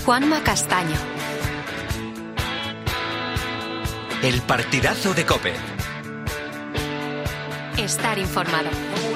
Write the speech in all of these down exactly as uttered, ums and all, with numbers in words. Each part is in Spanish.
Juanma Castaño. El partidazo de COPE. Estar informado.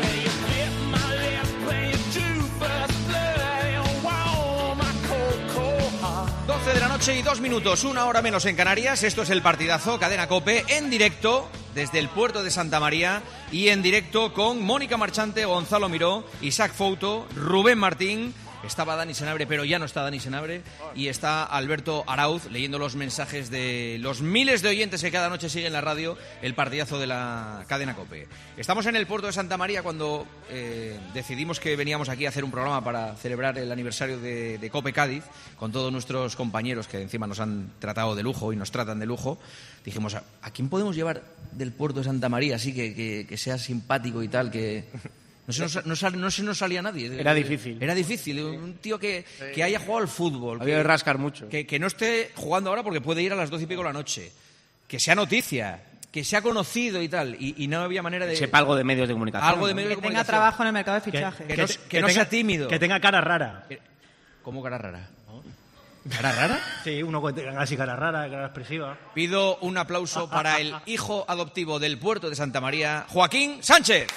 doce de la noche y dos minutos, una hora menos en Canarias. Esto es el partidazo, cadena COPE, en directo desde el puerto de Santa María y en directo con Mónica Marchante, Gonzalo Miró, Isaac Fouto, Rubén Martín. Estaba Dani Senabre, pero ya no está Dani Senabre. Y está Alberto Arauz leyendo los mensajes de los miles de oyentes que cada noche siguen la radio, el partidazo de la cadena COPE. Estamos en el puerto de Santa María cuando eh, decidimos que veníamos aquí a hacer un programa para celebrar el aniversario de, de COPE Cádiz, con todos nuestros compañeros que encima nos han tratado de lujo y nos tratan de lujo. Dijimos, ¿a, ¿a quién podemos llevar del puerto de Santa María así que, que, que sea simpático y tal, que... No se, nos, no, sal, no se nos salía nadie. Era difícil. Era difícil. Un tío que, que haya jugado al fútbol. Había que rascar mucho. Que, que no esté jugando ahora porque puede ir a las doce y pico de la noche. Que sea noticia. Que sea conocido y tal. Y, y no había manera de... Sepa algo de medios de comunicación. Algo de medios que de tenga comunicación. trabajo en el mercado de fichaje. Que, que, no, que, que no tenga, sea tímido. Que tenga cara rara. ¿Cómo cara rara? ¿Cara rara? Sí, uno que tenga así cara rara, cara expresiva. Pido un aplauso para el hijo adoptivo del puerto de Santa María, Joaquín Sánchez.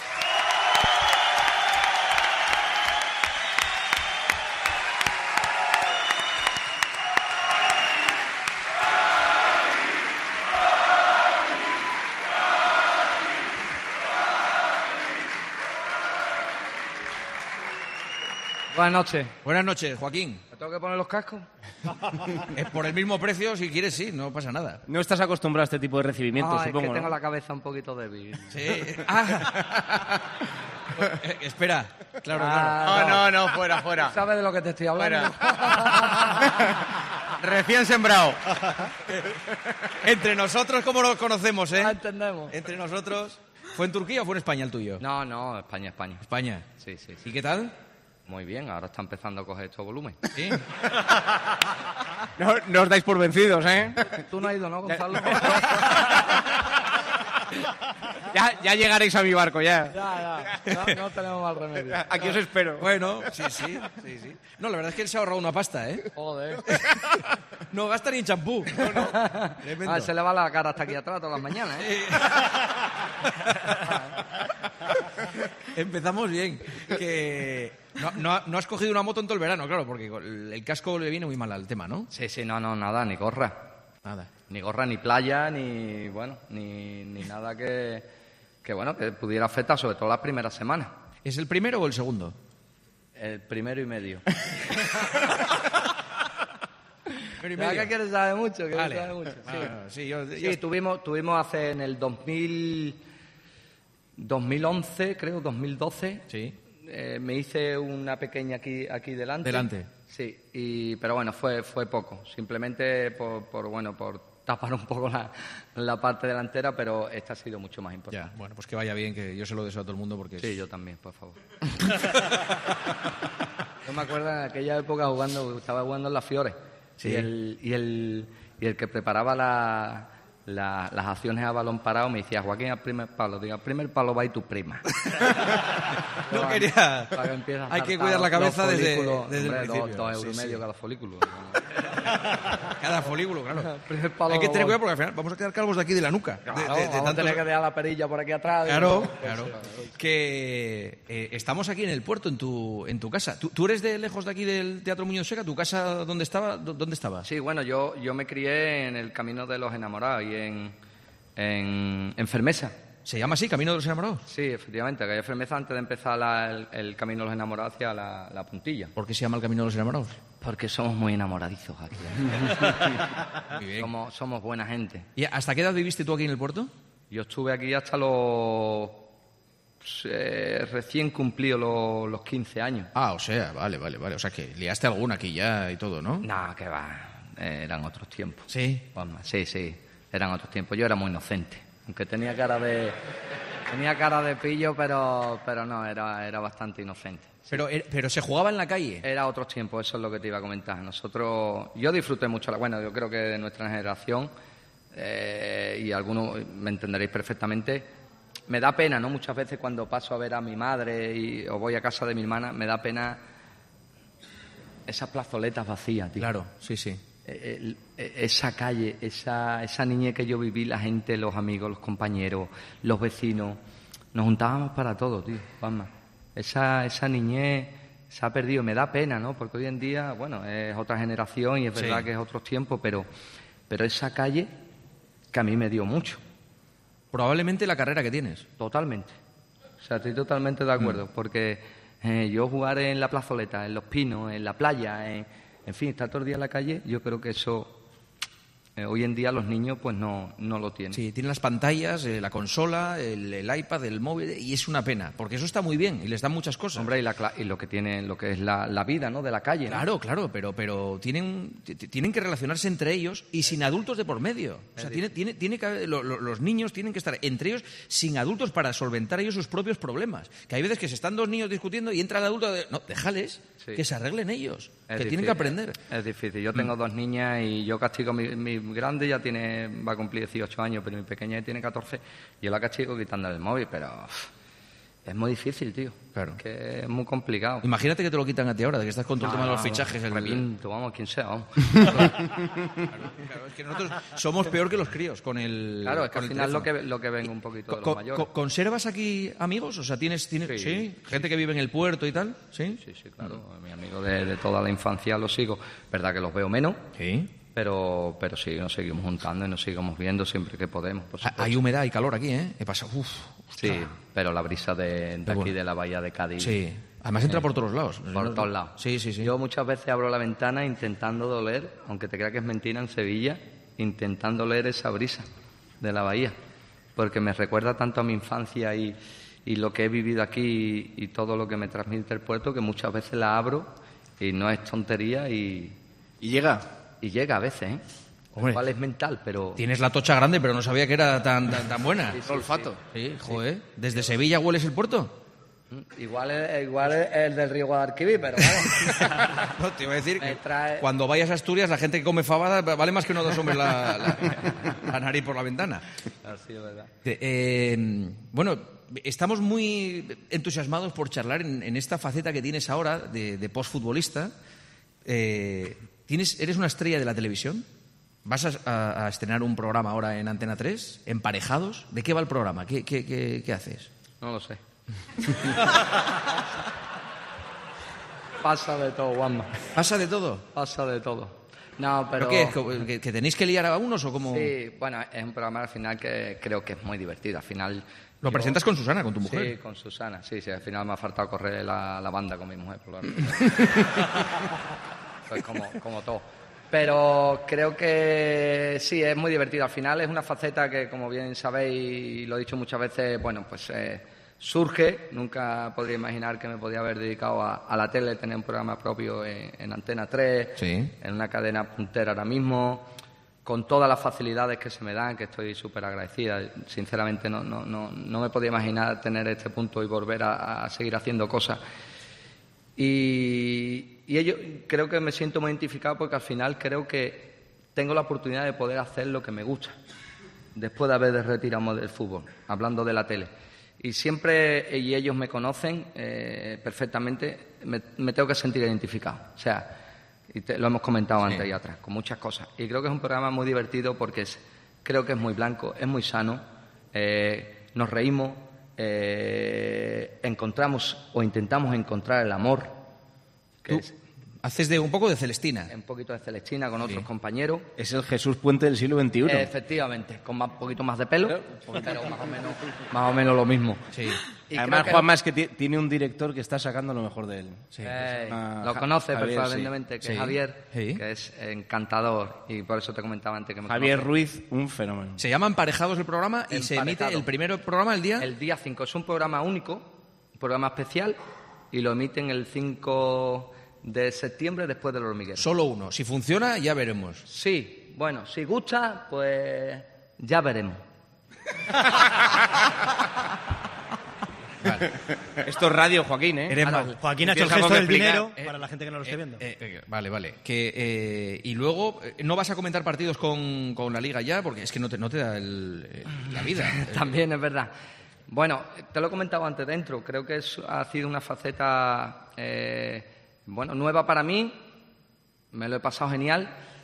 Buenas noches. Buenas noches, Joaquín. ¿Me tengo que poner los cascos? Es por el mismo precio, si quieres, sí, no pasa nada. No estás acostumbrado a este tipo de recibimientos, No, es supongo, que tengo ¿no? la cabeza un poquito débil. Sí. Ah. Eh, espera, claro, Ah, claro. No, no, no, fuera, fuera. ¿Sabes de lo que te estoy hablando? Recién sembrado. Entre nosotros, ¿cómo nos conocemos, eh? Ah, entendemos. Entre nosotros. ¿Fue en Turquía o fue en España el tuyo? No, no, España, España. España. Sí, sí, sí. ¿Y qué tal? Muy bien, ahora está empezando a coger estos volumen. ¿Sí? No, no os dais por vencidos, ¿eh? Tú no has ido, ¿no, Gonzalo? Ya, ya llegaréis a mi barco, ya. Ya, ya. No, no tenemos mal remedio. Aquí os espero. Bueno, sí, sí, sí, sí. No, la verdad es que él se ha ahorrado una pasta, ¿eh? Joder. No gasta ni en champú. No, no. Tremendo. Ah, se le va la cara hasta aquí atrás todas las mañanas, ¿eh? Empezamos bien. Que no, no, no has cogido una moto en todo el verano, claro, porque el casco le viene muy mal al tema, ¿no? Sí, sí, no, no, nada, ni gorra. Nada. Ni gorra, ni playa, ni, bueno, ni, ni nada que, que, bueno, que pudiera afectar, sobre todo las primeras semanas. ¿Es el primero o el segundo? El primero y medio. Primero y ¿Verdad medio. que quieres saber mucho? Que Vale. sabe mucho, sí. Ah, sí, yo, Sí, yo- tuvimos, tuvimos hace en el dos mil, dos mil once, creo, dos mil doce. Sí. Eh, me hice una pequeña aquí, aquí delante. Delante. Sí, y, pero bueno, fue, fue poco. Simplemente por, por, bueno, por tapar un poco la, la parte delantera, pero esta ha sido mucho más importante. Ya, bueno, pues que vaya bien, que yo se lo deseo a todo el mundo porque... Sí, es- yo también, por favor. Yo me acuerdo en aquella época jugando, estaba jugando en las Fiores. Sí. Y, el, y, el, y el que preparaba la, la, las acciones a balón parado me decía, Joaquín, al primer palo. Digo, al primer palo va y tu prima. No quería... Para que empiece a Hay que saltar cuidar la los cabeza desde, folículos. desde Hombre, el dos, principio. dos euros Sí, y medio sí. cada folículo. Cada folículo, claro. Primer palo, Hay que tener gol. cuidado porque al final vamos a quedar calvos de aquí de la nuca. De- Claro, de- de vamos a tantos- tener que dejar la perilla por aquí atrás. Claro, Digo, claro. pues, Que eh, estamos aquí en el puerto, en tu, en tu casa. ¿Tú, tú eres de lejos de aquí del Teatro Muñoz Seca? ¿Tu casa dónde estaba? ¿Dó- ¿Dónde estabas? Sí, bueno, yo, yo me crié en el Camino de los Enamorados y en, en, en Fermesa. ¿Se llama así, Camino de los Enamorados? Sí, efectivamente, que hay Fermesa antes de empezar la- el, el Camino de los Enamorados hacia la, la puntilla. ¿Por qué se llama el Camino de los Enamorados? Porque somos muy enamoradizos aquí. Muy bien. somos, somos buena gente. ¿Y hasta qué edad viviste tú aquí en el puerto? Yo estuve aquí hasta los... eh, recién cumplidos los, los quince años. Ah, o sea, vale, vale, vale. O sea que liaste alguna aquí ya y todo, ¿no? No, que va, eh, eran otros tiempos. Sí. Juanma, sí, sí, eran otros tiempos. Yo era muy inocente, aunque tenía cara de... Tenía cara de pillo, pero, pero no, era, era bastante inocente. Pero, er- pero se jugaba en la calle. Era otros tiempos, eso es lo que te iba a comentar. Nosotros, yo disfruté mucho, la, bueno, yo creo que de nuestra generación, eh, y algunos me entenderéis perfectamente, me da pena, ¿no? Muchas veces cuando paso a ver a mi madre y, o voy a casa de mi hermana, me da pena esas plazoletas vacías, tío. Claro, sí, sí. El- el- esa calle, esa, esa niñez que yo viví, la gente, los amigos, los compañeros, los vecinos, nos juntábamos para todo, tío, Juanma. Esa, esa niñez se ha perdido, me da pena, ¿no? Porque hoy en día, bueno, es otra generación y es Sí. verdad que es otros tiempos, pero, pero esa calle que a mí me dio mucho, Probablemente la carrera que tienes. totalmente. O sea, estoy totalmente de acuerdo, porque eh, yo jugar en la plazoleta, en los pinos, en la playa, en, en fin, estar todo el día en la calle, yo creo que eso eh, hoy en día los niños pues no, no lo tienen. Sí, tienen las pantallas, eh, la consola, el, el iPad, el móvil, y es una pena, porque eso está muy bien y les dan muchas cosas. Hombre, y, la cla- y lo que tiene, lo que es la, la vida, ¿no? De la calle, ¿no? Claro, claro, pero, pero tienen, t- t- tienen que relacionarse entre ellos y sin adultos de por medio. O sea, tiene, tiene, tiene que haber- lo- lo- los niños tienen que estar entre ellos sin adultos para solventar ellos sus propios problemas. Que hay veces que se están dos niños discutiendo y entra el adulto de, no, déjales Sí. que se arreglen ellos, Es que tienen difícil, que aprender. Es difícil. Yo tengo dos niñas y yo castigo, mi, mi grande ya tiene, va a cumplir dieciocho años, pero mi pequeña ya tiene catorce. Yo la castigo quitándole el móvil, pero uf, es muy difícil, tío. Claro. Es que es muy complicado. Imagínate que te lo quitan a ti ahora, de que estás con todo el tema de los No, fichajes. El... reviento, vamos, quien sea, vamos. Claro, es que nosotros somos peor que los críos con el Claro, es que con al el final lo teléfono. que, lo que ven un poquito de los Co- mayores. co- ¿Conservas aquí amigos? O sea, ¿tienes, tienes Sí. ¿sí? gente que vive en el puerto y tal? ¿Sí? Sí, sí, claro. Mi amigo de, de toda la infancia los sigo. Verdad que los veo menos, Sí. pero, pero sí, nos seguimos juntando y nos seguimos viendo siempre que podemos, por Ha- supuesto. Hay humedad y calor aquí, ¿eh? ¿Qué pasa? Uf, Sí, pero la brisa de, de Qué aquí bueno. de la bahía de Cádiz. sí. Además entra por todos lados. Por todos lados. Sí, sí, sí. Yo muchas veces abro la ventana intentando doler, aunque te crea que es mentira, en Sevilla, intentando leer esa brisa de la bahía, porque me recuerda tanto a mi infancia y, y lo que he vivido aquí y, y todo lo que me transmite el puerto, que muchas veces la abro y no es tontería y, Y llega. y llega a veces, ¿eh? Hombre. Igual es mental, pero... Tienes la tocha grande, pero no sabía que era tan, tan, tan buena. Sí, sí, Olfato. Sí, joder. ¿Desde Sevilla hueles el puerto? Igual es, igual es el del río Guadalquivir, pero vamos. No, te iba a decir Me que trae- cuando vayas a Asturias, la gente que come fabada vale más que uno dos hombres la, la- la nariz por la ventana. Así es verdad. Eh, eh, bueno, estamos muy entusiasmados por charlar en, en esta faceta que tienes ahora de, de postfutbolista. Eh, ¿tienes, ¿Eres una estrella de la televisión? ¿Vas a, a- a estrenar un programa ahora en Antena tres? ¿Emparejados? ¿De qué va el programa? ¿Qué, qué, qué- qué haces? No lo sé. Pasa de todo, Juanma. ¿Pasa de todo? Pasa de todo. No, pero... ¿Pero qué? ¿Que, que tenéis que liar a unos o cómo? Sí, bueno, es un programa al final que creo que es muy divertido. Al final... Lo yo- presentas con Susana, con tu mujer. Sí, con Susana. Sí, sí, al final me ha faltado correr la, la banda con mi mujer. Por lo pues como, como todo. Pero creo que sí, es muy divertido. Al final es una faceta que, como bien sabéis, y lo he dicho muchas veces, bueno, pues eh, surge. Nunca podría imaginar que me podía haber dedicado a, a la tele, tener un programa propio en, en Antena tres, Sí. en una cadena puntera ahora mismo, con todas las facilidades que se me dan, que estoy súper agradecida. Sinceramente no, no, no, no me podía imaginar tener este punto y volver a, a seguir haciendo cosas. Y, y ello, creo que me siento muy identificado porque al final creo que tengo la oportunidad de poder hacer lo que me gusta después de haber retirado del fútbol, hablando de la tele. Y siempre, y ellos me conocen eh, perfectamente, me, me tengo que sentir identificado. O sea, y te- lo hemos comentado antes y atrás, con muchas cosas. Y creo que es un programa muy divertido porque es, creo que es muy blanco, es muy sano, eh, nos reímos, eh, encontramos o intentamos encontrar el amor, que Tú es haces de un poco de Celestina. un poquito de Celestina con otros compañeros. Es el Jesús Puente del siglo veintiuno. Efectivamente, con un poquito más de pelo, pero más o menos, más o menos lo mismo. Sí. Y Además, creo que- Juanma, es que ti- tiene un director que está sacando lo mejor de él. Eh, Ah, lo Ja- conoce Javier, perfectamente, que sí. es Javier, Sí. que es encantador, y por eso te comentaba antes que me Javier conoce. Ruiz, un fenómeno. Se llama Emparejados el programa y se emite Emparejado. el primer programa el día. El día cinco es un programa único, un programa especial, y lo emiten el cinco de septiembre después del hormiguero. Solo uno. Si funciona, ya veremos. Sí, bueno, si gusta, pues ya veremos. Esto es radio, Joaquín, ¿eh? Eres Ahora, mal. Joaquín ha hecho el ¿tienes algo gesto que del explicar? dinero Eh, para la gente que no lo esté viendo. Eh, eh, vale, vale. Que, eh, y luego, eh, ¿no vas a comentar partidos con, con la Liga ya? Porque es que no te, no te da el- eh, la vida. También es verdad. Bueno, te lo he comentado antes dentro. Creo que es- ha sido una faceta eh, bueno, nueva para mí, me lo he pasado genial,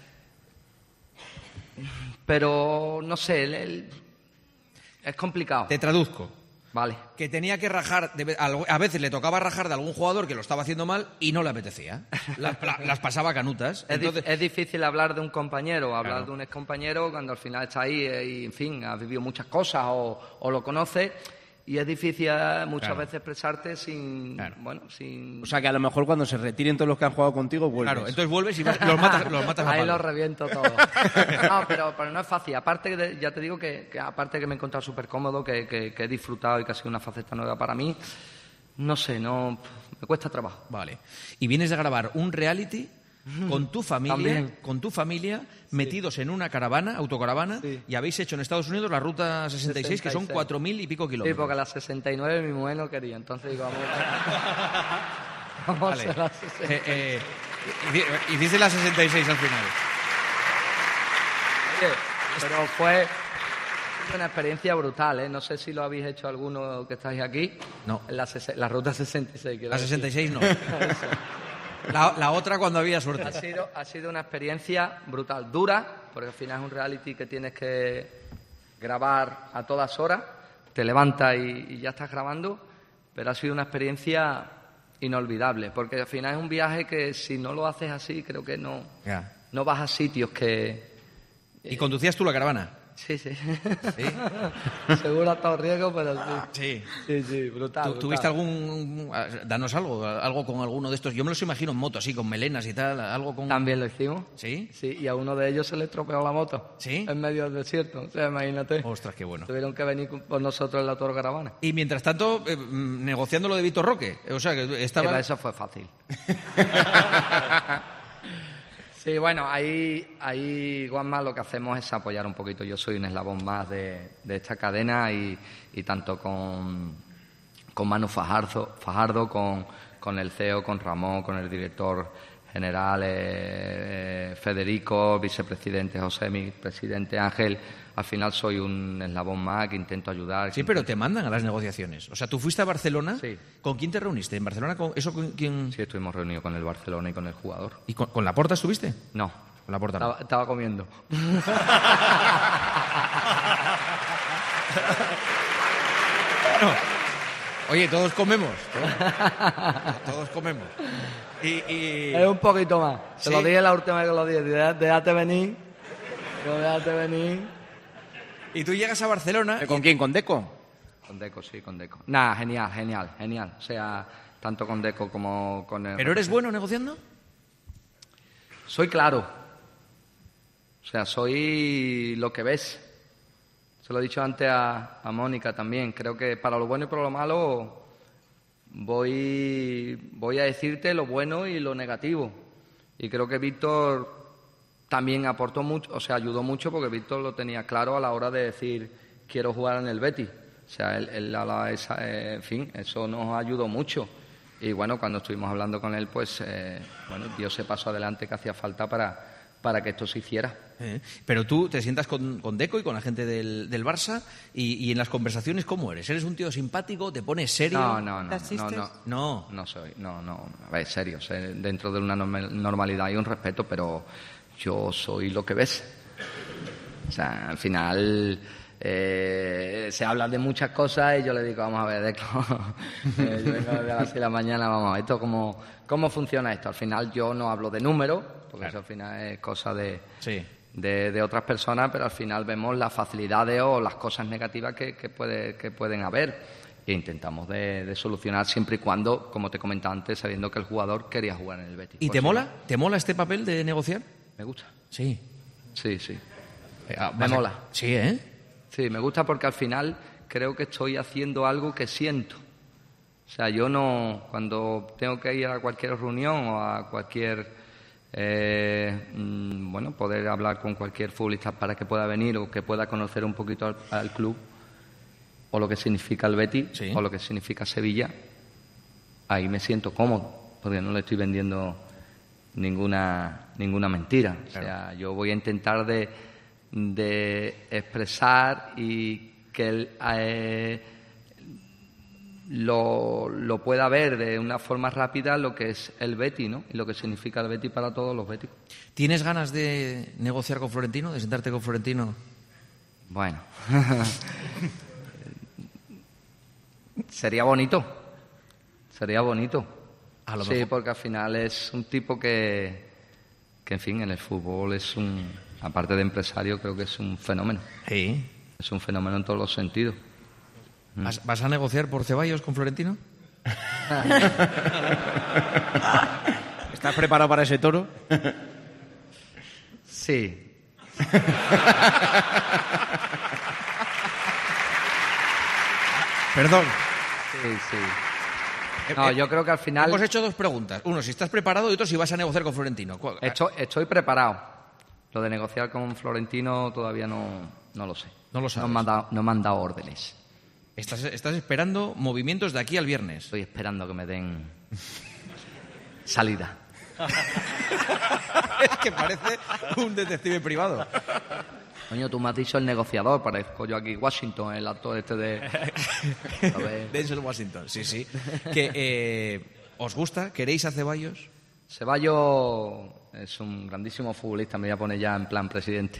pero no sé, el, el, es complicado. Te traduzco. Vale. Que tenía que rajar, de, a veces le tocaba rajar de algún jugador que lo estaba haciendo mal y no le apetecía. Las, las pasaba canutas. Es, Entonces... di- es difícil hablar de un compañero, hablar Claro. de un excompañero cuando al final está ahí eh, y, en fin, has vivido muchas cosas o, o lo conoces. Y es difícil eh, muchas Claro. veces expresarte sin, Claro. bueno, sin... O sea, que a lo mejor cuando se retiren todos los que han jugado contigo, vuelves. Claro, entonces vuelves y vas- los matas, los matas a Ahí palo. los reviento todos. No, pero, pero no es fácil. Aparte, de- ya te digo que, que aparte que me he encontrado súper cómodo, que, que, que he disfrutado y que ha sido una faceta nueva para mí, no sé, no me cuesta trabajo. Vale. Y vienes de grabar un reality con tu familia, También. con tu familia, metidos en una caravana, autocaravana, Sí. y habéis hecho en Estados Unidos la ruta sesenta y seis, que son sesenta y seis. cuatro mil y pico Sí, kilómetros. porque a las sesenta y nueve mi mujer no quería, entonces digo, vamos, vamos Vale. a hacer las sesenta y seis. Eh, eh, hici- hiciste la sesenta y seis al final. Oye, pero fue una experiencia brutal, ¿eh? No sé si lo habéis hecho alguno que estáis aquí. No. En la, ses- la ruta sesenta y seis. quiero La decir. sesenta y seis no. La, la otra cuando había suerte. Ha sido, ha sido una experiencia brutal, dura, porque al final es un reality que tienes que grabar a todas horas, te levantas y, y ya estás grabando, pero ha sido una experiencia inolvidable, porque al final es un viaje que si no lo haces así, creo que no, Ya. no vas a sitios que... ¿Y conducías tú la caravana? Sí, sí. Sí. Seguro a todo riesgo, pero sí. Sí. Sí, sí, brutal. ¿Tú, brutal. ¿Tuviste algún... Danos algo, algo con alguno de estos? Yo me los imagino en moto, así, con melenas y tal, algo con... También lo hicimos. ¿Sí? Sí, y a uno de ellos se le estropeó la moto. ¿Sí? En medio del desierto. O sea, imagínate. Ostras, qué bueno. Tuvieron que venir con- por nosotros en la autocaravana. Y mientras tanto, eh, mm, negociando lo de Víctor Roque. O sea, que estaba... Pero eso fue fácil. Sí, bueno, ahí, ahí, Juanma, lo que hacemos es apoyar un poquito. Yo soy un eslabón más de, de esta cadena y, y tanto con, con Manu Fajardo, Fajardo con, con el C E O, con Ramón, con el director general eh, eh, Federico, vicepresidente José, mi presidente Ángel. Al final soy un eslabón más que intento ayudar. Sí, pero te mandan a las negociaciones. O sea, tú fuiste a Barcelona. Sí. ¿Con quién te reuniste? ¿En Barcelona? Con, ¿Eso con quién? Sí, estuvimos reunidos con el Barcelona y con el jugador. ¿Y con, con Laporta estuviste? No. Con Laporta no. Estaba, estaba comiendo. No. Oye, todos comemos. Todos, todos comemos. Y, y- Es un poquito más. Se ¿Sí? lo dije la última vez que lo dije. Déjate, déjate venir. Digo, Déjate venir. y tú llegas a Barcelona. ¿Con quién? ¿Con Deco? Con Deco, sí, con Deco. Nada, genial, genial, genial. O sea, tanto con Deco como con el... ¿Pero eres bueno negociando? Soy claro. O sea, soy lo que ves. Se lo he dicho antes a, a Mónica también. Creo que para lo bueno y para lo malo voy, voy a decirte lo bueno y lo negativo. Y creo que Víctor también aportó mucho, o sea, ayudó mucho porque Víctor lo tenía claro a la hora de decir quiero jugar en el Betis. O sea, él, él a la- esa, eh, en fin, eso nos ayudó mucho. Y bueno, cuando estuvimos hablando con él, pues, eh, bueno, Dios se pasó adelante que hacía falta para, para que esto se hiciera. Eh, Pero tú te sientas con, con Deco y con la gente del, del Barça y, y en las conversaciones, ¿cómo eres? ¿Eres un tío simpático? ¿Te pones serio? No, no, no, ¿Te no, asistes? no, No. no soy, no, no, a ver, serio, sé, dentro de una normal- normalidad y un respeto, pero yo soy lo que ves. O sea, al final eh, se habla de muchas cosas y yo le digo, vamos a ver, Deco, eh, yo vengo de las seis de la mañana, vamos a ver, esto cómo, cómo funciona esto. Al final yo no hablo de números, porque eso al final es cosa de... Sí. de, de otras personas, pero al final vemos las facilidades o las cosas negativas que, que, puede, que pueden haber e intentamos de, de solucionar siempre y cuando, como te comentaba antes, sabiendo que el jugador quería jugar en el Betis. ¿Y Por te si mola? no, ¿Te mola este papel de negociar? Me gusta. Sí. Sí, sí. Eh, ah, Me vas a- mola. Sí, ¿eh? Sí, me gusta porque al final creo que estoy haciendo algo que siento. O sea, yo no, cuando tengo que ir a cualquier reunión o a cualquier, eh, mm, bueno, poder hablar con cualquier futbolista para que pueda venir o que pueda conocer un poquito al, al club o lo que significa el Betis Sí. o lo que significa Sevilla, ahí me siento cómodo porque no le estoy vendiendo ninguna ninguna mentira. O sea, yo voy a intentar de, de expresar y que el, eh, lo, lo pueda ver de una forma rápida lo que es el Betis, ¿no? Y lo que significa el Betis para todos los béticos. ¿Tienes ganas de negociar con Florentino, de sentarte con Florentino? Bueno, sería bonito, sería bonito. A lo sí, mejor. porque al final es un tipo que, que, en fin, en el fútbol es un, aparte de empresario, creo que es un fenómeno. Sí. Es un fenómeno en todos los sentidos. ¿Vas, vas a negociar por Ceballos con Florentino? ¿Estás preparado para ese toro? Sí. Perdón. Sí, sí. No, yo creo que al final... Hemos hecho dos preguntas. Uno, si estás preparado, y otro, si vas a negociar con Florentino. Estoy, estoy preparado. Lo de negociar con Florentino todavía no, no lo sé. No lo sabes. No me han dado, no me han dado órdenes. Estás, estás esperando movimientos de aquí al viernes. Estoy esperando que me den salida. Es que parece un detective privado. Coño, tú me has dicho el negociador, parezco yo aquí Washington, el actor este de... A ver. Denzel Washington, sí, sí. Que, eh, ¿os gusta? ¿Queréis a Ceballos? Ceballos es un grandísimo futbolista, me voy a poner ya en plan presidente.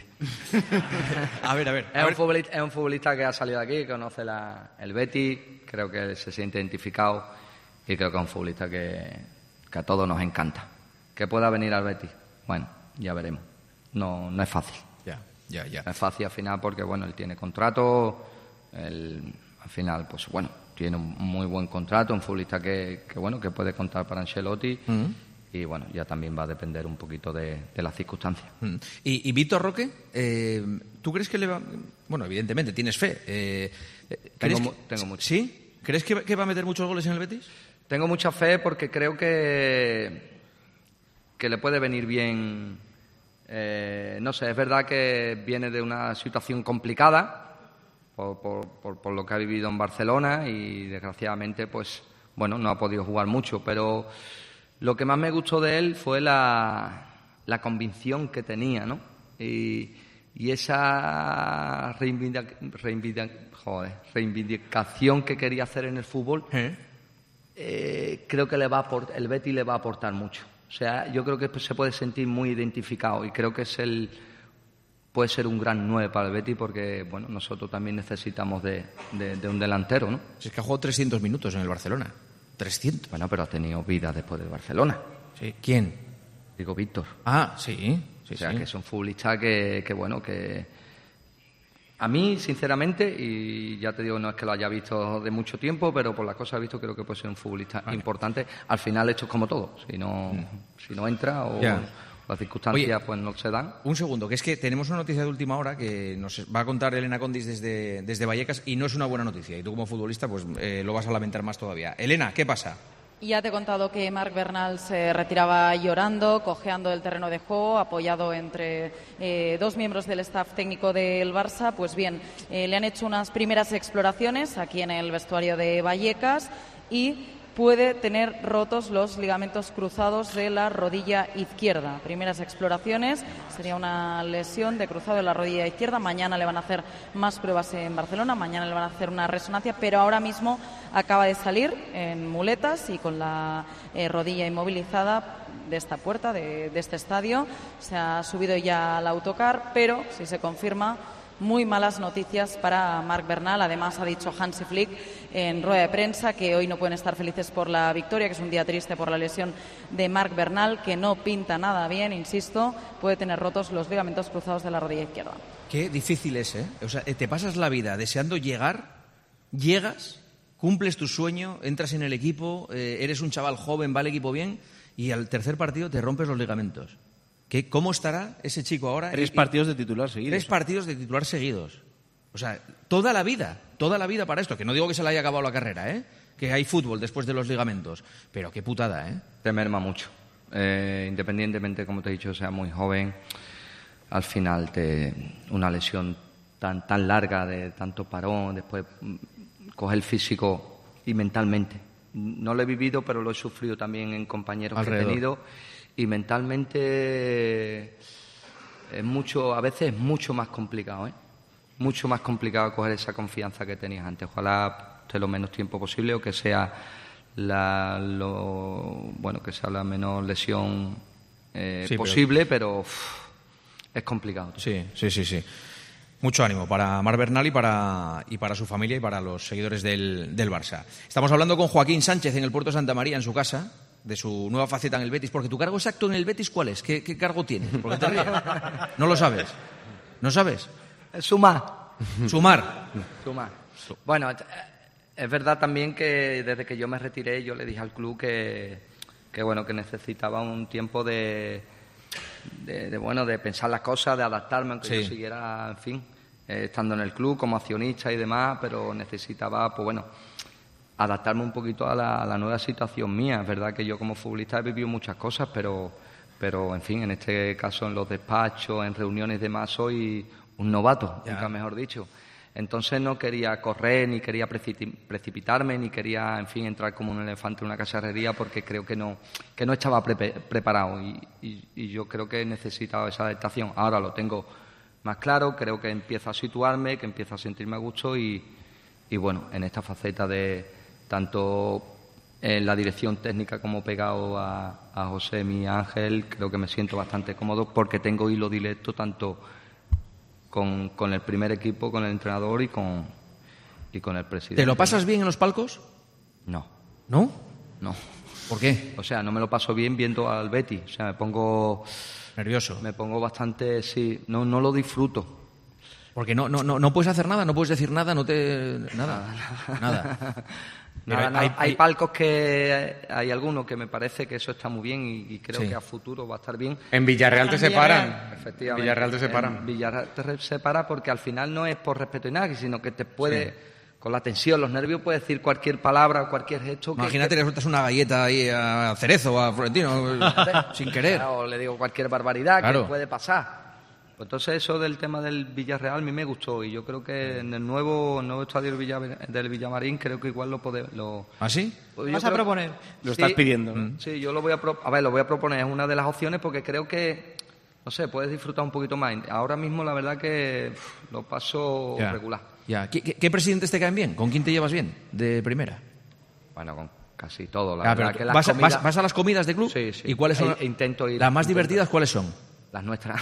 A ver, a ver. A Es, ver. Un futbolista, es un futbolista que ha salido de aquí, que conoce la, el Betis, creo que se siente identificado y creo que es un futbolista que, que a todos nos encanta. Que pueda venir al Betis, bueno, ya veremos. No, no es fácil. Ya, ya, ya. No es fácil al final porque, bueno, él tiene contrato, él, al final, pues bueno, tiene un muy buen contrato, un futbolista que, que bueno, que puede contar para Ancelotti. Mm. Y bueno, ya también va a depender un poquito de, de las circunstancias. Mm. ¿Y, y Víctor Roque? Eh, ¿Tú crees que le va...? Bueno, evidentemente, tienes fe. Eh, ¿crees Tengo, que... mu- tengo mucho. ¿Sí? ¿Crees que, que va a meter muchos goles en el Betis? Tengo mucha fe porque creo que, que le puede venir bien. Eh, no sé, es verdad que viene de una situación complicada por, por, por, por lo que ha vivido en Barcelona y desgraciadamente, pues, bueno, no ha podido jugar mucho, pero lo que más me gustó de él fue la, la convicción que tenía, ¿no? Y, y esa reivindica, reivindica, joder, reivindicación que quería hacer en el fútbol, ¿Eh? eh, creo que le va a aport- el Betis le va a aportar mucho. O sea, yo creo que se puede sentir muy identificado y creo que es el puede ser un gran nueve para el Betis porque, bueno, nosotros también necesitamos de, de, de un delantero, ¿no? Si es que ha jugado trescientos minutos en el Barcelona. trescientos. Bueno, pero ha tenido vida después del Barcelona. Sí. ¿Quién? Digo, Víctor. Ah, sí. Sí, o sea, sí. que es un futbolista que, que, bueno, que a mí, sinceramente, y ya te digo, no es que lo haya visto de mucho tiempo, pero por las cosas he visto, creo que puede ser un futbolista Vale. importante. Al final, esto es como todo. Si no, mm. si no entra o Ya. las circunstancias Oye, pues no se dan. Un segundo, que es que tenemos una noticia de última hora que nos va a contar Elena Condis desde, desde Vallecas y no es una buena noticia. Y tú como futbolista pues eh, lo vas a lamentar más todavía. Elena, ¿qué pasa? Ya te he contado que Marc Bernal se retiraba llorando, cojeando del terreno de juego, apoyado entre eh, dos miembros del staff técnico del Barça. Pues bien, eh, le han hecho unas primeras exploraciones aquí en el vestuario de Vallecas y puede tener rotos los ligamentos cruzados de la rodilla izquierda. Primeras exploraciones, sería una lesión de cruzado de la rodilla izquierda. Mañana le van a hacer más pruebas en Barcelona, mañana le van a hacer una resonancia, pero ahora mismo acaba de salir en muletas y con la eh, rodilla inmovilizada de esta puerta, de, de este estadio. Se ha subido ya al autocar, pero si se confirma, muy malas noticias para Marc Bernal. Además, ha dicho Hansi Flick en rueda de prensa que hoy no pueden estar felices por la victoria, que es un día triste por la lesión de Marc Bernal, que no pinta nada bien, insisto, puede tener rotos los ligamentos cruzados de la rodilla izquierda. Qué difícil es, ¿eh? O sea, te pasas la vida deseando llegar, llegas, cumples tu sueño, entras en el equipo, eh, eres un chaval joven, va el equipo bien, y al tercer partido te rompes los ligamentos. ¿Qué, ¿Cómo estará ese chico ahora? Tres Y- partidos de titular seguidos. Tres partidos de titular seguidos. O sea, toda la vida, toda la vida para esto. Que no digo que se le haya acabado la carrera, ¿eh? Que hay fútbol después de los ligamentos. Pero qué putada, ¿eh? Te merma mucho. Eh, independientemente, como te he dicho, sea muy joven, al final te, una lesión tan, tan larga, de tanto parón, después mm, coge el físico y mentalmente. No lo he vivido, pero lo he sufrido también en compañeros Alrededor. que he tenido. Y mentalmente es mucho, a veces es mucho más complicado, ¿eh? Mucho más complicado coger esa confianza que tenías antes. Ojalá esté lo menos tiempo posible o que sea la, lo, bueno, que sea la menor lesión eh, Sí, posible, pero, pero uf, es complicado. Sí, sí, sí, sí. Mucho ánimo para Marc Bernal y para, y para su familia y para los seguidores del, del Barça. Estamos hablando con Joaquín Sánchez en el Puerto de Santa María, en su casa, de su nueva faceta en el Betis. Porque tu cargo exacto en el Betis, ¿cuál es? ¿Qué, qué cargo tienes? Porque te ríes. ¿No lo sabes? ¿No sabes? Sumar. Sumar. Sumar. Bueno, es verdad también que desde que yo me retiré, yo le dije al club que, que bueno, que necesitaba un tiempo de... De, de bueno de pensar las cosas, de adaptarme, aunque Sí. yo siguiera, en fin, eh, estando en el club como accionista y demás, pero necesitaba, pues bueno, adaptarme un poquito a la, a la nueva situación mía. Es verdad que yo como futbolista he vivido muchas cosas, pero, pero en fin, en este caso en los despachos, en reuniones y demás, soy un novato, Ya. nunca mejor dicho. Entonces no quería correr, ni quería precipiti- precipitarme, ni quería, en fin, entrar como un elefante en una cacharrería, porque creo que no que no estaba prepe- preparado y, y, y yo creo que necesitaba esa adaptación. Ahora lo tengo más claro, creo que empiezo a situarme, que empiezo a sentirme a gusto y, y bueno, en esta faceta de tanto en la dirección técnica como pegado a, a José, mi Ángel, creo que me siento bastante cómodo porque tengo hilo directo tanto Con, con el primer equipo, con el entrenador y con, y con el presidente. ¿Te lo pasas bien en los palcos? No, ¿No? no. ¿Por qué? O sea, no me lo paso bien viendo al Betis. O sea, me pongo, Nervioso. me pongo bastante, sí, no, no lo disfruto. Porque no, no, no, no puedes hacer nada, no puedes decir nada, no te... Nada. Nada. Pero Nada, no, hay- hay, hay- palcos que hay algunos que me parece que eso está muy bien y, y creo Sí. que a futuro va a estar bien. En Villarreal te separan. Efectivamente. Villarreal te En separan. Villarreal te re- separa porque al final no es por respeto y nada, sino que te puede, con la tensión, los nervios, puedes decir cualquier palabra o cualquier gesto. que- Imagínate que, que le sueltas una galleta ahí a Cerezo o a Florentino sin querer. O le digo cualquier barbaridad Claro. que puede pasar. Pues entonces eso del tema del Villarreal a mí me gustó y yo creo que en el nuevo, nuevo estadio del, Villa- del Villamarín creo que igual lo podemos... Lo, ¿Ah, sí? pues yo ¿Vas a creo- proponer? Lo estás Sí, pidiendo. Mm. Sí, yo lo voy a, pro- a ver, lo voy a proponer, es una de las opciones porque creo que, no sé, puedes disfrutar un poquito más. Ahora mismo la verdad que uf, lo paso Ya. regular. Ya. ¿Qué, qué, qué presidentes te caen bien? ¿Con quién te llevas bien? De primera. Bueno, con casi todo. La Ah, verdad pero que las vas, a- comidas- vas- vas a más divertidas de club? Sí, sí. ¿Y cuáles son? E- intento ir- ¿Las más intento. divertidas cuáles son? Las nuestras.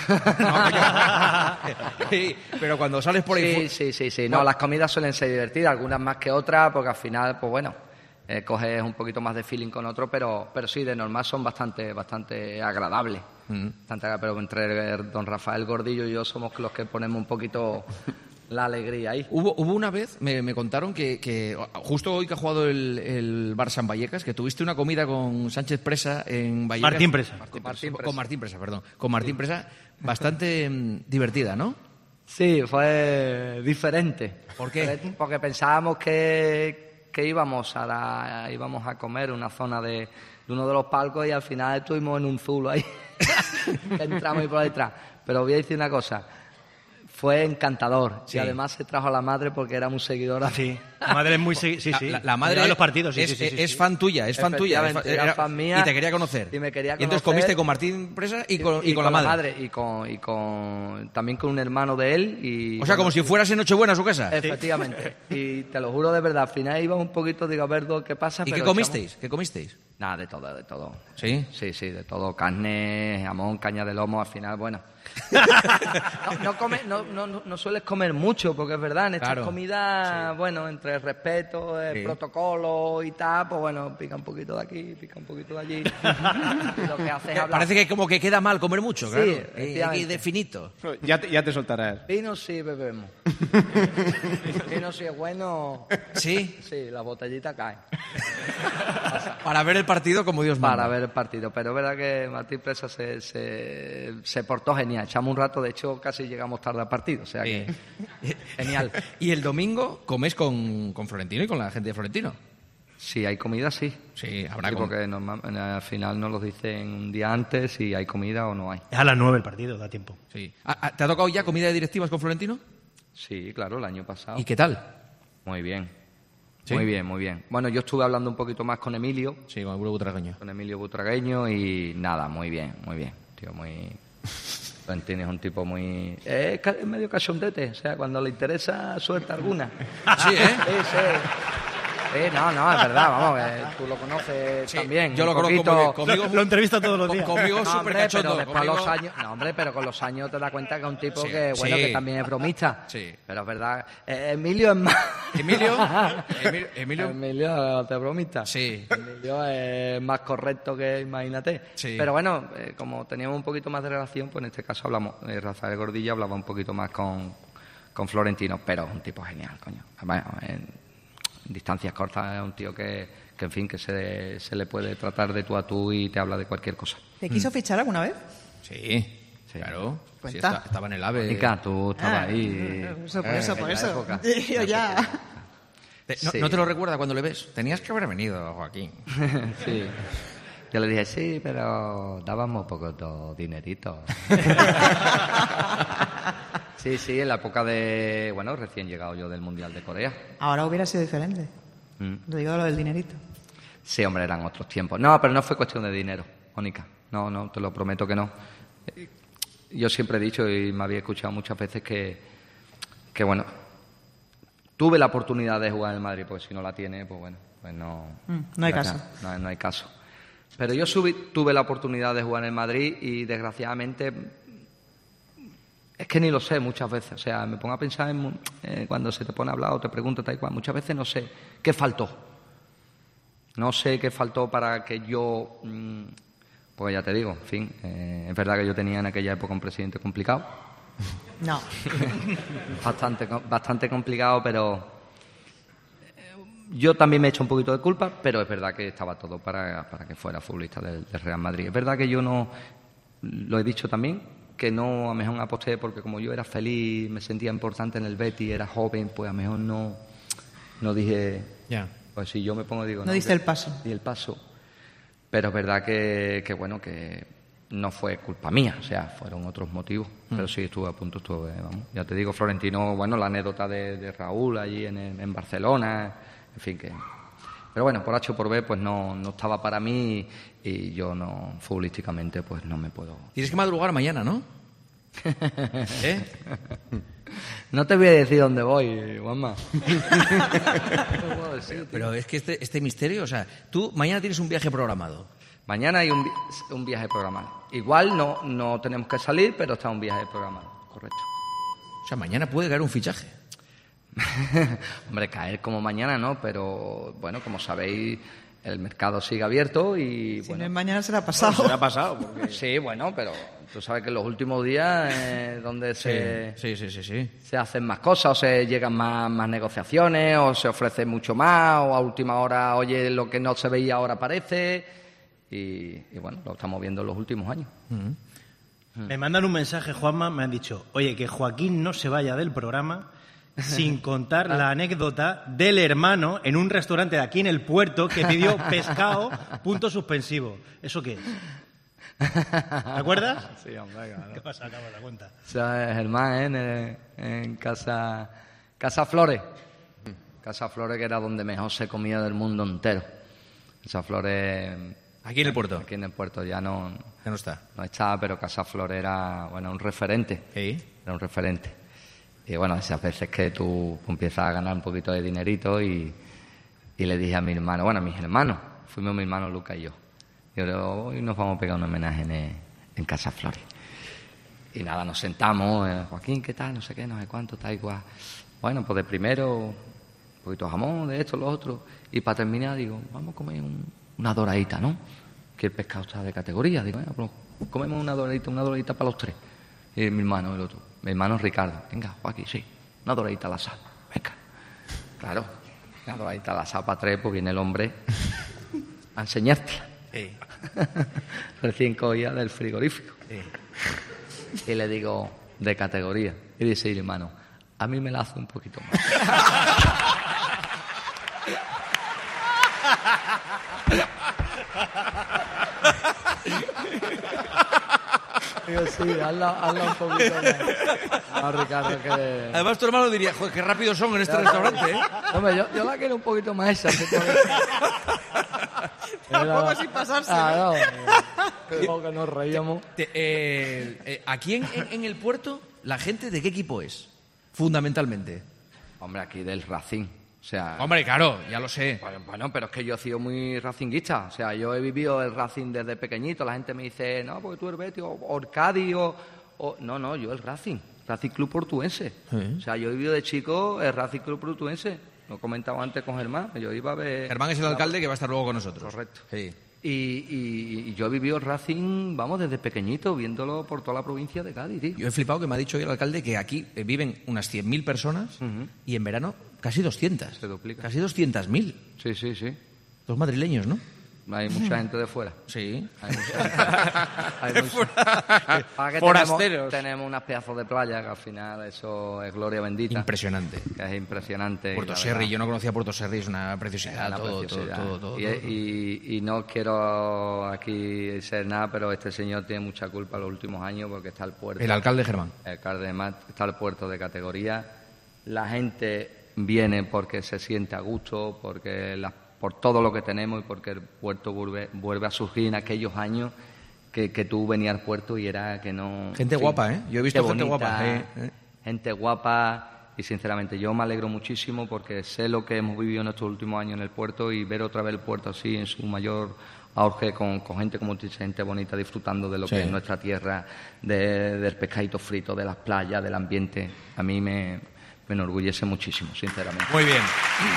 Sí, pero cuando sales por ahí... Sí, fu- sí, sí, sí. No, las comidas suelen ser divertidas, algunas más que otras, porque al final, pues bueno, eh, coges un poquito más de feeling con otro, pero, pero sí, de normal son bastante, bastante agradables. Mm. Bastante agra- pero entre el don Rafael Gordillo y yo somos los que ponemos un poquito la alegría ahí. Hubo, hubo una vez, me, me contaron que, que justo hoy que ha jugado el, el Barça en Vallecas, que tuviste una comida con Sánchez Presa en Vallecas. Martín Presa. Martín Martín Con- Presa. Con Martín Presa, perdón. Con Martín Presa, bastante mm, divertida, ¿no? Sí, fue diferente. ¿Por qué? Porque pensábamos que, que íbamos a la, íbamos a comer en una zona de, de uno de los palcos y al final estuvimos en un zulo ahí. Entramos ahí por detrás. Pero voy a decir una cosa. Fue encantador. Sí. Y además se trajo a la madre porque era muy seguidora. Sí, la madre es muy... Sí, sí. La, sí. la- la madre de los partidos, sí, es, sí, sí, sí, es sí. fan tuya, es fan tuya. es Efectivamente, era fan mía. Y te quería conocer. Y me quería entonces conocer. comiste con Martín Presa y con, y con la madre. Y con, y con también con un hermano de él. Y, O sea, bueno, como si fueras en Nochebuena a su casa. efectivamente. Y te lo juro de verdad, al final iba un poquito, digo, a ver do- qué pasa. ¿Y pero qué comisteis? ¿Qué comisteis? echamos- Nada, de todo, de todo. ¿Sí? Sí, sí, de todo. Carne, jamón, caña de lomo, al final, bueno. no, no, come- no, no, no- no sueles comer mucho, porque es verdad, en estas Claro. comidas, bueno, entre el respeto, el Sí. protocolo y tal, pues bueno, pica un poquito de aquí, pica un poquito de allí. Y lo que hace es hablar. Parece que como que queda mal comer mucho, Sí, claro. Y efectivamente. aquí de finito. Ya te, ya te soltarás. Vino sí bebemos. Vino si es bueno, Sí, sí, la botellita cae. para ver el partido como Dios manda. Para ver el partido. Pero es verdad que Martín Presa se, se, se portó genial. Echamos un rato, de hecho casi llegamos tarde al partido. O sea que genial. Y el domingo coméis con, con Florentino y con la gente de Florentino. Si hay comida, sí. Sí, habrá Sí, com- porque normal- al final nos lo dicen un día antes si hay comida o no hay. Es a las nueve el partido, da tiempo. Sí. Ah, ah, ¿Te ha tocado ya comida de directivas con Florentino? Sí, claro, el año pasado. ¿Y qué tal? Muy bien. ¿Sí? Muy bien, muy bien. Bueno, yo estuve hablando un poquito más con Emilio, Sí, con el grupo tragoño. con Emilio Butragueño y nada, muy bien, muy bien. Tío, muy... Florentino es un tipo muy... Es ca- es medio cachondete, o sea, cuando le interesa suelta alguna. Sí, ¿eh? Sí, sí. Sí, no, no, es verdad, vamos, que tú lo conoces Sí, también. yo un lo conozco poquito. muy bien. Conmigo, Lo, lo entrevista todos los con- días. conmigo No, súper hombre, cachondo. pero después a los conmigo- años, no, hombre, pero con los años te das cuenta que es un tipo Sí, que, bueno, sí. que también es bromista. Sí. Pero es verdad, eh, Emilio es más... Emilio, Emilio, Emilio, Emilio, te bromista. Sí. Emilio es más correcto que, imagínate. Sí. Pero bueno, eh, como teníamos un poquito más de relación, pues en este caso hablamos, eh, Rafael Gordillo hablaba un poquito más con, con Florentino, pero es un tipo genial, coño. Además, en distancias cortas es un tío que, que en fin, que se, se le puede tratar de tú a tú y te habla de cualquier cosa. ¿Te quiso fichar alguna vez? sí, claro. Sí, Cuenta. está- estaba en el AVE. Mónica, tú estabas Ah, ahí. Eso, por eh, eso, en por la eso. época. Yo ya. Te- no, Sí. ¿No te lo recuerda cuando le ves? Tenías que haber venido, Joaquín. Sí. Yo le dije, sí, pero dábamos poco de dinerito. Sí, sí, en la época de, bueno, recién llegado yo del Mundial de Corea. Ahora hubiera sido diferente. Mm. Te digo lo del dinerito. Sí, hombre, eran otros tiempos. No, pero no fue cuestión de dinero, Mónica. No, no, te lo prometo que no. Eh, Yo siempre he dicho y me había escuchado muchas veces que, que bueno, tuve la oportunidad de jugar en el Madrid, porque si no la tiene, pues bueno, pues no... Mm, no hay ya caso. está, No, no hay caso. Pero yo subí- tuve la oportunidad de jugar en el Madrid y desgraciadamente es que ni lo sé muchas veces. O sea, me pongo a pensar en, mu- eh, cuando se te pone a hablar o te pregunto tal y cual, muchas veces no sé qué faltó. No sé qué faltó para que yo, mm, pues ya te digo, en fin, eh, es verdad que yo tenía en aquella época un presidente complicado, No. bastante, co- bastante complicado, pero eh, yo también me he hecho un poquito de culpa, pero es verdad que estaba todo para, para que fuera futbolista del, del Real Madrid. Es verdad que yo no, lo he dicho también, que no, a lo mejor aposté porque como yo era feliz, me sentía importante en el Betis, era joven, pues a lo mejor no, no dije... Ya. Pues si yo me pongo digo... No diste que- el paso. Di el paso. Pero es verdad que, que, bueno, que no fue culpa mía, o sea, fueron otros motivos. Pero sí, estuve a punto, estuve, vamos. Ya te digo, Florentino, bueno, la anécdota de, de Raúl allí en, en Barcelona, en fin, que... Pero bueno, por H o por B, pues no, no estaba para mí y, y yo no, futbolísticamente, pues no me puedo... Tienes que madrugar mañana, ¿no? ¿Eh? No te voy a decir dónde voy, Juanma. No te puedo decir, tío. Pero es que este, este misterio, o sea, tú mañana tienes un viaje programado. Mañana hay un, vi- un viaje programado. Igual no, no tenemos que salir, pero está un viaje programado, correcto. O sea, mañana puede caer un fichaje. Hombre, caer como mañana no, pero bueno, como sabéis, el mercado sigue abierto y Si bueno, no es mañana será pasado. Será pasado, porque... sí, bueno, pero tú sabes que en los últimos días eh, donde se, Sí, sí, sí, sí. se hacen más cosas, o se llegan más, más negociaciones, o se ofrece mucho más, o a última hora, oye, lo que no se veía ahora aparece, y, y bueno, lo estamos viendo en los últimos años. Me mandan un mensaje, Juanma, me han dicho, oye, que Joaquín no se vaya del programa sin contar la anécdota del hermano en un restaurante de aquí en el puerto que pidió pescado, punto suspensivo. ¿Eso qué es? ¿Te acuerdas? Sí, hombre, claro. ¿Qué pasa? Acaba la cuenta. O sea, Germán, ¿eh? en, el- en Casa, Casa Flores. Casa Flores, que era donde mejor se comía del mundo entero. Casa Flores... Aquí en el puerto. Aquí en el puerto ya no, Ya no está. no estaba, pero Casa Flores era, bueno, un referente. Sí. Era un referente. Y bueno, esas veces que tú empiezas a ganar un poquito de dinerito y, y le dije a mi hermano, bueno, a mis hermanos, fuimos mi hermano Luca y yo. Y yo, hoy nos vamos a pegar un homenaje en, eh, en Casa Flores. Y nada, nos sentamos, eh, Joaquín, ¿qué tal? No sé qué, no sé cuánto, tal igual. Bueno, pues de primero, un poquito de jamón, de esto, lo otro. Y para terminar, digo, vamos a comer un- una doradita, ¿no? Que el pescado está de categoría. Digo, bueno, pues comemos una doradita, una doradita para los tres. Y mi hermano, el otro. Mi hermano Ricardo. Venga, Joaquín, sí. Una doradita a la sal. Venga. Claro. Una doradita a la sal para tres, pues viene el hombre a enseñarte. Sí. Recién cogía del frigorífico. Sí. Y le digo, de categoría. Y dice, mi hermano, a mí me la hace un poquito más. Digo, sí, hazla, hazla un poquito más. No, Ricardo, que... Además, tu hermano diría, joder, qué rápidos son en este restaurante, ¿eh? Hombre, yo, yo la quiero un poquito más esa. ¿sí? Tampoco así pasarse, ¿no? Ah, no. Como que nos reíamos. Te- eh, eh, aquí en, en- en el puerto, ¿la gente de qué equipo es? Fundamentalmente. Hombre, aquí del Racing. O sea, Hombre, claro, ya lo sé. bueno, bueno, pero es que yo he sido muy racinguista. O sea, yo he vivido el Racing desde pequeñito. La gente me dice, no, porque tú eres Betis o, o el Cádiz o, o... No, no, yo el Racing. Racing Club Portuense. Sí. O sea, yo he vivido de chico el Racing Club Portuense. Lo comentaba antes con Germán. Yo iba a ver... Germán es el alcalde que va a estar luego con nosotros. Correcto. Sí. Y, y, y yo he vivido el Racing, vamos, desde pequeñito, viéndolo por toda la provincia de Cádiz, tío. Yo he flipado que me ha dicho hoy el alcalde que aquí eh, viven unas cien mil personas Ujú. y en verano casi doscientas. Se duplica. Casi doscientas mil. Sí, sí, sí. Los madrileños, ¿no? Hay mucha gente de fuera. Sí. Hay mucha Hay mucha- Ahora que Forasteros. Tenemos, tenemos unas pedazos de playa que al final eso es gloria bendita. Impresionante. Que es impresionante. y Puerto la Serri, verdad, yo no conocía Puerto Serri, es una preciosidad, es una todo, preciosidad. todo, todo, todo, y, todo. y- y no quiero aquí ser nada, pero este señor tiene mucha culpa en los últimos años porque está el puerto. El alcalde Germán. El alcalde de Mat, está el puerto de categoría. La gente viene porque se siente a gusto, porque las por todo lo que tenemos y porque el puerto vuelve, vuelve a surgir en aquellos años que, que tú venías al puerto y era que no... Gente en fin, guapa, ¿eh? Yo he visto gente bonita, guapa, eh, eh. Gente guapa y sinceramente yo me alegro muchísimo porque sé lo que hemos vivido en estos últimos años en el puerto y ver otra vez el puerto así en su mayor auge con, con gente como tú dices, gente bonita disfrutando de lo Sí. que es nuestra tierra, de, del pescadito frito, de las playas, del ambiente. A mí me, me enorgullece muchísimo, sinceramente. Muy bien.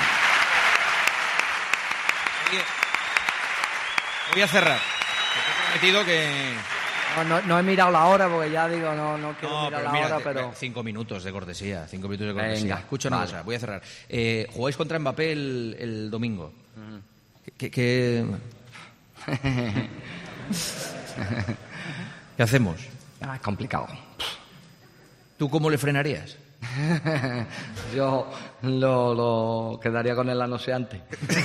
Voy a cerrar. Te he prometido que... No, no, no he mirado la hora porque ya digo, no, no quiero No, mirar pero la mira, hora, te- pero... cinco minutos de cortesía, cinco minutos de cortesía. Venga, Escucha una vale. cosa, voy a cerrar. Eh, jugáis contra Mbappé el, el domingo. ¿Qué, qué, ¿Qué hacemos? Ah, es complicado. ¿Tú cómo le frenarías? Yo lo, lo quedaría con el anoseante.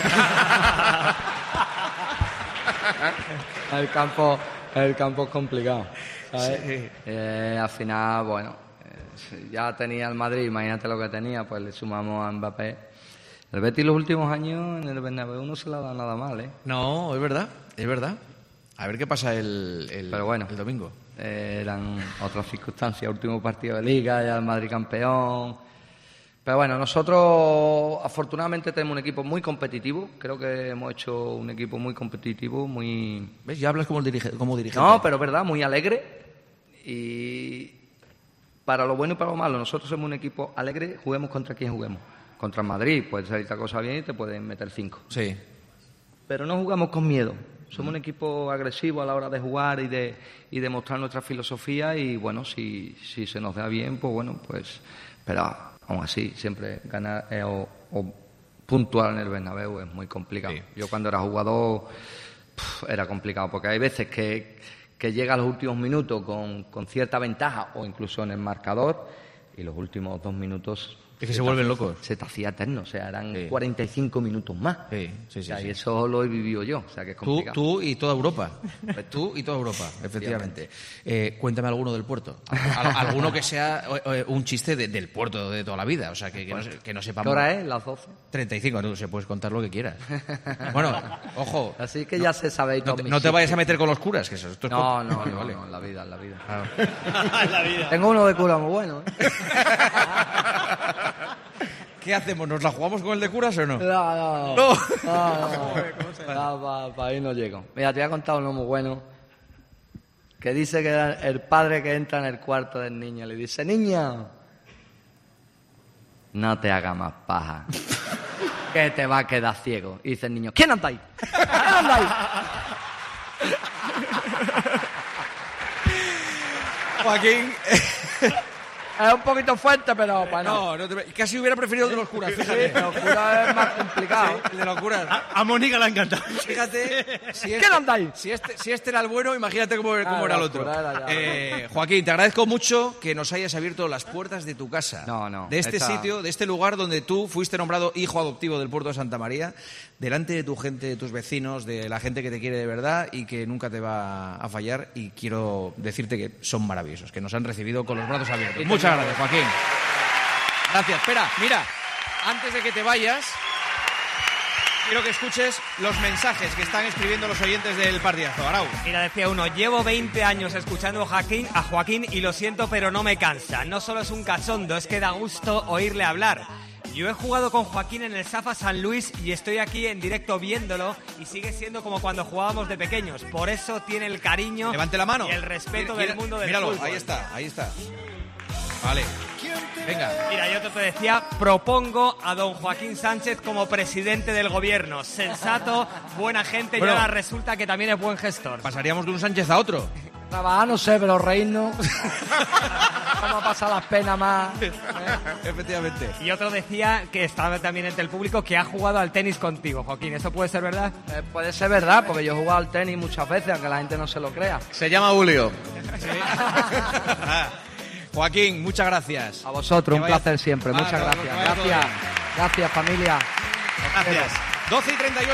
el campo el campo es complicado, ¿sabes? Sí. Eh, al final, bueno, eh, ya tenía el Madrid, imagínate lo que tenía, pues le sumamos a Mbappé. El Betis los últimos años en el Bernabéu no se le ha dado nada mal, ¿eh? No, es verdad, es verdad. A ver qué pasa el, el, Pero bueno. el domingo. Eh, eran otras circunstancias, último partido de Liga, ya el Madrid campeón. Pero bueno, nosotros afortunadamente tenemos un equipo muy competitivo. Creo que hemos hecho un equipo muy competitivo, muy... ¿Ves? Ya hablas como, el dirige, como dirigente. No, pero es verdad, muy alegre. Y para lo bueno y para lo malo, nosotros somos un equipo alegre, juguemos contra quien juguemos. Contra el Madrid, puede salir la cosa bien y te pueden meter cinco. Sí. Pero no jugamos con miedo. Somos un equipo agresivo a la hora de jugar y de, y de mostrar nuestra filosofía y bueno, si, si se nos da bien, pues bueno, pues... Pero aún así, siempre ganar eh, o, o puntuar en el Bernabéu es muy complicado. Sí. Yo cuando era jugador pf, era complicado porque hay veces que, que llega a los últimos minutos con, con cierta ventaja o incluso en el marcador y los últimos dos minutos... Es que se vuelven locos. Se te hacía eterno, o sea, eran Sí. cuarenta y cinco minutos más. Sí, sí, sí, O sea, sí. y eso lo he vivido yo, o sea, que es Tú, complicado. tú y toda Europa. Tú y toda Europa, efectivamente. Eh, cuéntame alguno del puerto. Al- alguno que sea eh, eh, un chiste de- del puerto de toda la vida. O sea, que, que, no, se- que no ¿Qué sepamos. hora es? Las doce. treinta y cinco, no se puedes contar lo que quieras. Bueno, ojo. Así que ya se sabe. No te, no te vayas a meter con los curas, que eso esto es No, co- no, Vale, no, vale. no, en la vida, en la vida. Claro. Tengo uno de cura muy bueno, ¿eh? ¿Qué hacemos? ¿Nos la jugamos con el de curas o no? No, no. No. No, no. Para ahí no llego. Mira, te voy a contar uno muy bueno. Que dice que era el padre que entra en el cuarto del niño le dice, niña, no te hagas más paja, que te va a quedar ciego. Y dice el niño, ¿quién anda ahí? ¿Quién anda ahí? Joaquín. Es un poquito fuerte, pero bueno. No, no te- casi hubiera preferido el de los curas, fíjate. Pero cura es más complicado. El de los curas. A, a Mónica le ha encantado. Fíjate, si ¿Quién este, anda ahí? si, este, si este era el bueno, imagínate cómo, cómo era el la otro. cura era ya. Eh, Joaquín, te agradezco mucho que nos hayas abierto las puertas de tu casa. No, no, De este esta- sitio, de este lugar donde tú fuiste nombrado hijo adoptivo del puerto de Santa María, delante de tu gente, de tus vecinos, de la gente que te quiere de verdad y que nunca te va a fallar. Y quiero decirte que son maravillosos, que nos han recibido con los brazos abiertos. Muchas gracias, Joaquín. Gracias. Espera, mira, antes de que te vayas, quiero que escuches los mensajes que están escribiendo los oyentes del partidazo. Arau. Mira, decía uno, llevo veinte años escuchando a Joaquín, a Joaquín y lo siento, pero no me cansa. No solo es un cachondo, es que da gusto oírle hablar. Yo he jugado con Joaquín en el Safa San Luis y estoy aquí en directo viéndolo y sigue siendo como cuando jugábamos de pequeños. Por eso tiene el cariño Levante la mano. y el respeto Mira, del mundo del míralo, fútbol. ahí está, ahí está. Vale. Venga. Mira, yo te decía, propongo a don Joaquín Sánchez como presidente del gobierno. Sensato, buena gente, Bueno. y ahora resulta que también es buen gestor. Pasaríamos de un Sánchez a otro. Trabajar no sé, pero reírnos. Vamos a pasar las penas más. Efectivamente. Y otro decía, que estaba también entre el público, que ha jugado al tenis contigo, Joaquín. ¿Eso puede ser verdad? Eh, puede ser verdad, porque yo he jugado al tenis muchas veces, aunque la gente no se lo crea. Se llama Julio. Joaquín, muchas gracias. A vosotros, Que un vaya- placer siempre. Ah, Muchas que gracias. vaya todo Gracias. bien. Gracias, familia. Gracias. doce y treinta y ocho.